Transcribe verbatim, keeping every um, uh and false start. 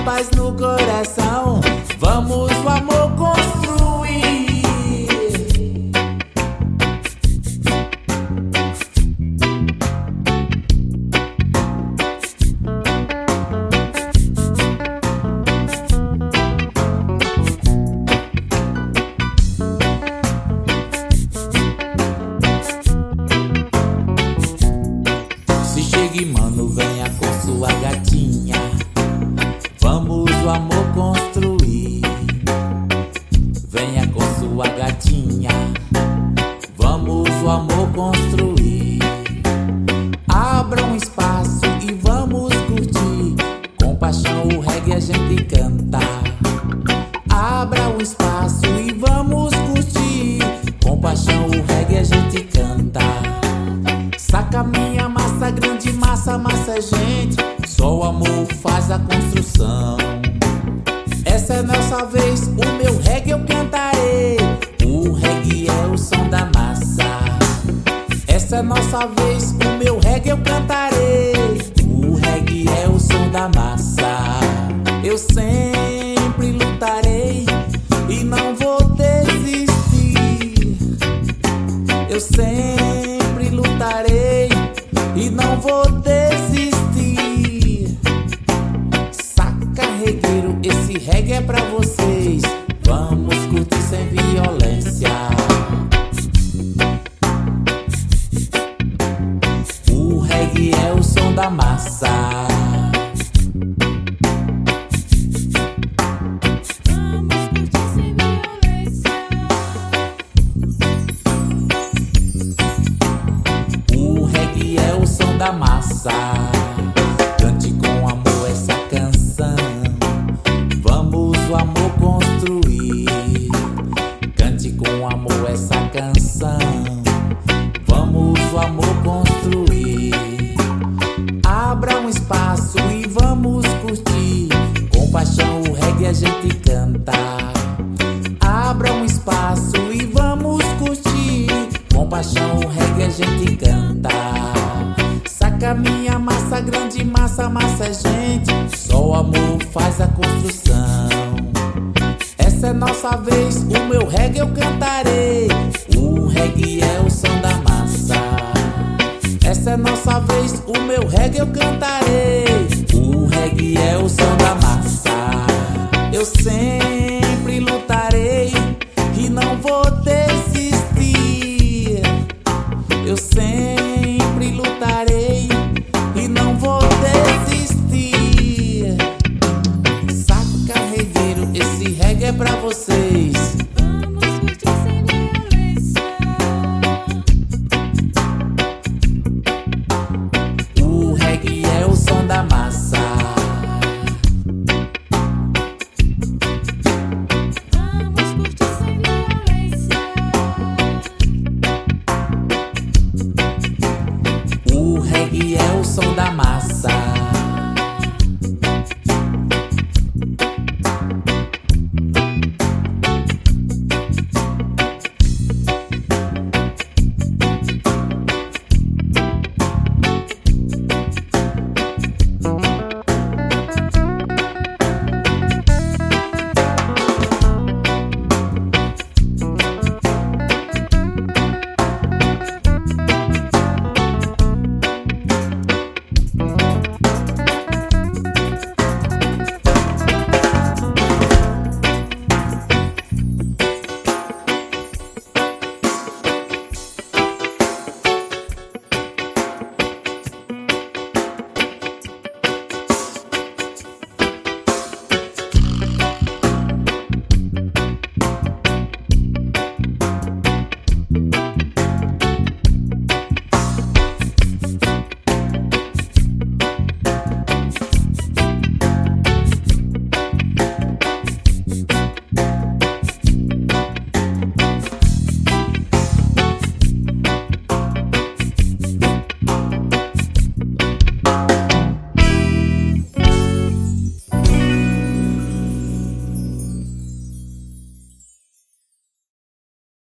paz no coração. Vamos o amor construir. Se chegue, mano, venha com sua gatinha. Vamos o amor construir. Venha com sua gatinha. Vamos o amor construir. Abra um espaço e vamos curtir. Com paixão o reggae a gente canta. Abra um espaço e vamos curtir. Com paixão o reggae a gente canta. Saca minha massa, grande massa, massa é gente. Só o amor faz a construção. Essa é nossa vez, o meu reggae eu cantarei. O reggae é o som da massa. Essa é nossa vez, o meu reggae eu cantarei. O reggae é o som da massa. Eu sempre lutarei e não vou desistir. Eu sempre lutarei e não vou desistir. Saca, regueiro, esse reggae é pra vocês. Vamos curtir sem violência. O reggae é o som da massa. Da massa, cante com amor essa canção. Vamos o amor construir. Cante com amor essa canção. Vamos o amor construir. Abra um espaço e vamos curtir. Com paixão o reggae a gente canta. Abra um espaço e vamos curtir. Com paixão o reggae a gente canta. Saca minha massa, grande massa, massa é gente. Só o amor faz a construção. Essa é nossa vez, o meu reggae eu cantarei. O reggae é o som da massa. Essa é nossa vez, o meu reggae eu cantarei.